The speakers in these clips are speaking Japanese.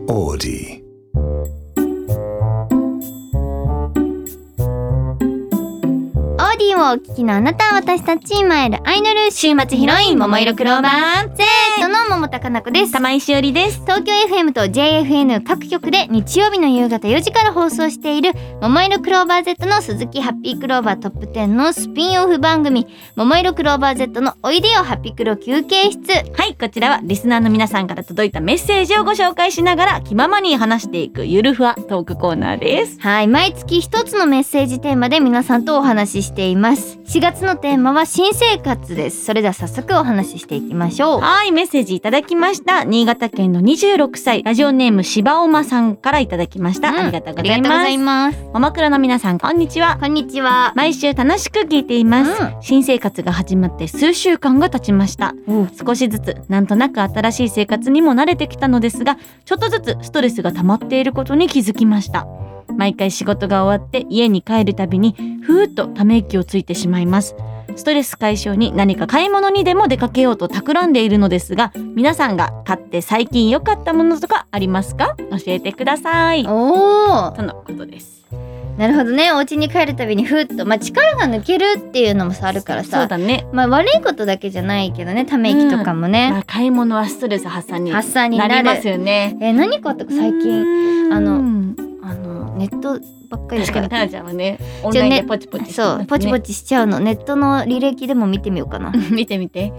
Audi. オーディをお聞きのあなた、私たちマイルアイドル週末ヒロイン桃色クローバー Z の桃田かな子です。 玉井しおりです。 東京 FM と JFN 各局で日曜日の夕方4時から放送している桃色クローバー Z の鈴木ハッピークローバートップ10のスピンオフ番組桃色クローバー Z のおいでよハッピクロ休憩室。 はい、こちらはリスナーの皆さんから届いたメッセージをご紹介しながら気ままに話していくゆるふわトークコーナーです。 はい、毎月一つのメッセージテーマで皆さんとお話ししています。4月のテーマは新生活です。それでは早速お話ししていきましょう。 はい、メッセージいただきました。新潟県の26歳ラジオネームしばおまさんからいただきました、ありがとうございます。ももクロの皆さん、こんにちは。 こんにちは。 毎週楽しく聞いています、新生活が始まって数週間が経ちました。少しずつなんとなく新しい生活にも慣れてきたのですが、ちょっとずつストレスが溜まっていることに気づきました。毎回仕事が終わって家に帰るたびにふーっとため息をついてしまいます。ストレス解消に何か買い物にでも出かけようと企んでいるのですが、皆さんが買って最近良かったものとかありますか？教えてください。 おー、 とのことです。 なるほどね。お家に帰るたびにふっと、力が抜けるっていうのもさあるからさ。 そうだね。 悪いことだけじゃないけどね、ため息とかもね、 買い物はストレス発散にななりますよね。 何買ったか最近ネットばっかりだから。 確かにタナちゃんはね、オンラインでポチポチしてますね。 そう、ポチポチしちゃうの。ネットの履歴でも見てみようかな。 見てみて。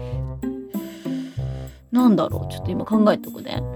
なんだろう、ちょっと今考えとくね。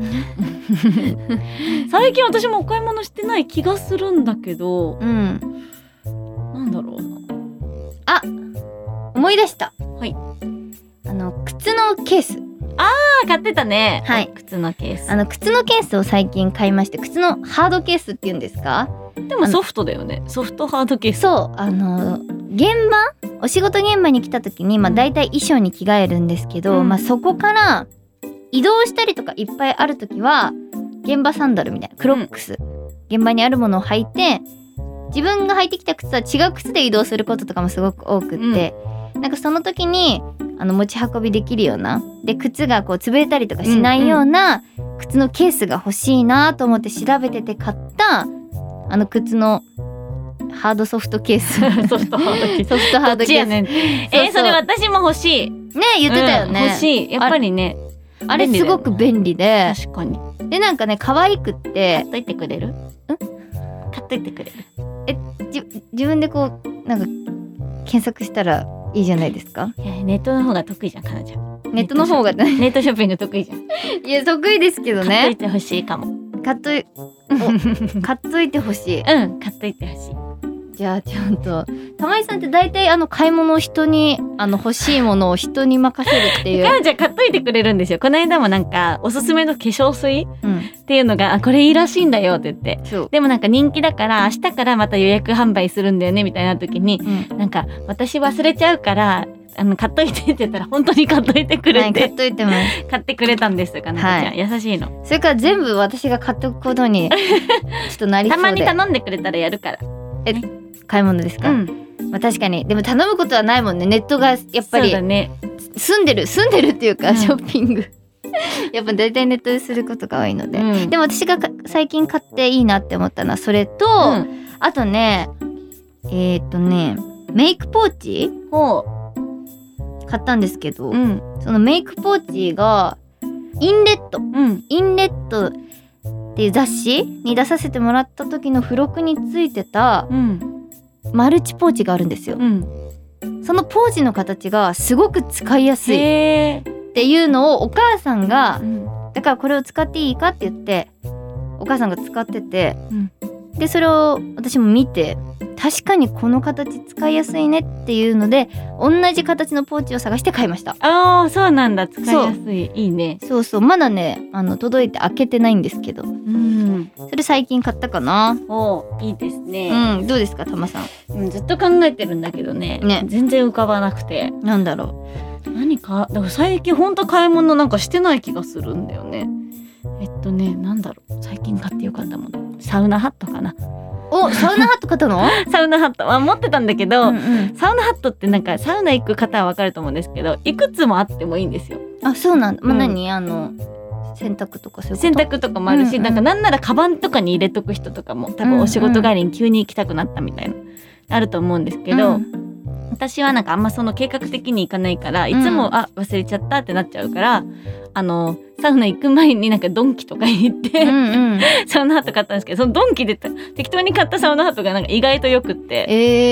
最近私もお買い物してない気がするんだけど、なんだろうな。 あ、思い出した。 はい。 靴のケース。 買ってたね。 はい。 靴のケース。 靴のケースを最近買いまして、靴のハードケースっていうんですか？ でもソフトだよね。ソフトハードケース。 そう、お仕事現場に来た時にだいたい衣装に着替えるんですけど、そこから移動したりとかいっぱいある時は現場サンダルみたいなクロックス、現場にあるものを履いて、自分が履いてきた靴は違う靴で移動することとかもすごく多くって、なんかその時に持ち運びできるような、で靴がこう潰れたりとかしないような靴のケースが欲しいなと思って調べてて買った靴のハードソフトケース。 ソフトハードケース。 ソフトハードケース。 ね、それ私も欲しい。 ね、言ってたよね。 欲しい。やっぱりね。 あれすごく便利で。 確かに。 でなんかね、可愛くって。 買っといてくれる？買っといてくれる？ 自分でこうなんか検索したらいいじゃないですか。 いや、ネットの方が得意じゃん、かなちゃん。 ネットの方がネットショッピング得意じゃん。 いや、得意ですけどね。 買っといてほしいかも。 買っといてほしい。 買っといてほしい。 じゃあちょっと玉井さんって大体買い物を人に欲しいものを人に任せるっていう。 かなちゃん買っといてくれるんですよ。この間もなんかおすすめの化粧水、っていうのがこれいいらしいんだよって言って、でもなんか人気だから明日からまた予約販売するんだよねみたいな時に、なんか私忘れちゃうから買っといてって言ったら本当に買っといてくれて、 買っといてます。 買ってくれたんですかなちゃん、優しいの。 それから全部私が買っておくことにちょっとなりそうで。 たまに頼んでくれたらやるから。 買い物ですか？確かに。でも頼むことはないもんね。ネットがやっぱり、住んでるっていうか、ショッピングやっぱ大体ネットですることが多いので、でも私が最近買っていいなって思ったのはそれと、あとねメイクポーチ買ったんですけど、そのメイクポーチがインレットっていう雑誌に出させてもらった時の付録についてたマルチポーチがあるんですよ。そのポーチの形がすごく使いやすいっていうのをお母さんが、だからこれを使っていいかって言ってお母さんが使ってて、でそれを私も見て、確かにこの形使いやすいねっていうので同じ形のポーチを探して買いました。 ああ、そうなんだ。使いやすい。いいね。 そうそう、まだね届いて開けてないんですけど、それ最近買ったかな。 いいですね。 どうですか、たまさん？ ずっと考えてるんだけどね、全然浮かばなくて。 なんだろう、だから最近ほんと買い物なんかしてない気がするんだよね。なんだろう、最近買ってよかったもの、サウナハットかな。 サウナハット買ったの？ サウナハットは持ってたんだけど、サウナハットってなんかサウナ行く方は分かると思うんですけど、いくつもあってもいいんですよ。 あ、そうなんだ。何洗濯とかそういうこと？ 洗濯とかもあるし、なんならカバンとかに入れとく人とかも多分お仕事帰りに急に行きたくなったみたいな、あると思うんですけど、私はあんまその計画的に行かないからいつも、忘れちゃったってなっちゃうから、サウナ行く前にドンキとかに行って、サウナハット買ったんですけど、そのドンキで適当に買ったサウナハットが意外とよくって、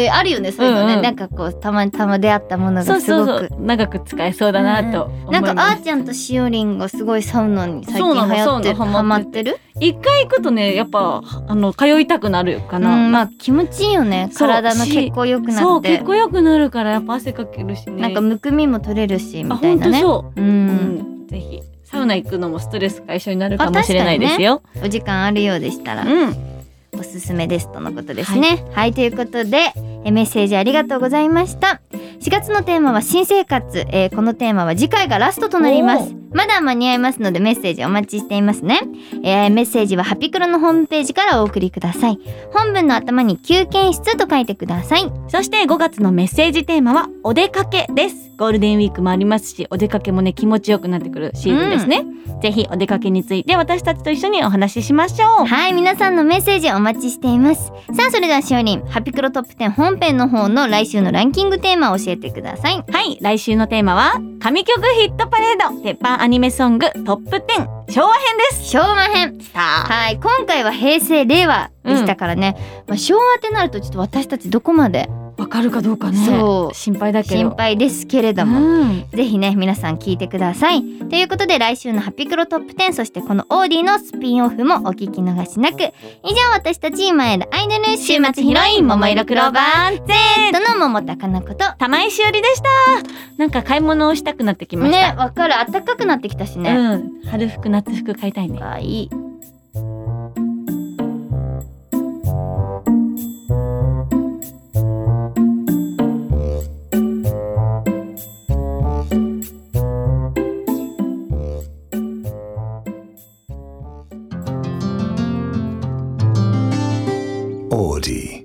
あるよねそういうのね、たま出会ったものがすごく長く使えそうだなと思います。 あーちゃんとしおりんがすごいサウナに最近流行ってる、ハマってる。 一回行くとねやっぱ通いたくなるかな。 気持ちいいよね、体の血行良くなって。 そう血行良くなるからやっぱ汗かけるしね、 むくみも取れるしみたいなね。 そう、ぜひサウナ行くのもストレス解消になるかもしれないですよ。 お時間あるようでしたら、おすすめですとのことですね。はい、ということでメッセージありがとうございました。4月のテーマは新生活、このテーマは次回がラストとなります。まだ間に合いますのでメッセージお待ちしていますね。メッセージはハピクロのホームページからお送りください。本文の頭に休憩室と書いてください。 そして5月のメッセージテーマはお出かけです。ゴールデンウィークもありますし、お出かけもね気持ちよくなってくるシーズンですね。ぜひお出かけについて私たちと一緒にお話ししましょう。 はい、皆さんのメッセージお待ちしています。さあそれではしおりん、ハピクロトップ10本編の方の来週のランキングテーマを教えてください。 はい、来週のテーマは神曲ヒットパレード鉄板アニメソングトップ10昭和編です。 昭和編。はい、今回は平成令和でしたからね、昭和ってなるとちょっと私たちどこまでわかるかどうかね、 そう心配だけど、 心配ですけれども、ぜひね皆さん聞いてください。ということで来週のハピクロトップ10、そしてこのオーディのスピンオフもお聞き逃しなく。以上、私たち今やるアイドル週末ヒロイン桃色クローバー Z の桃高菜こと玉井しおりでした。買い物をしたくなってきましたね。わかる、暖かくなってきたしね、 春服夏服買いたいね。 いい。 オーディ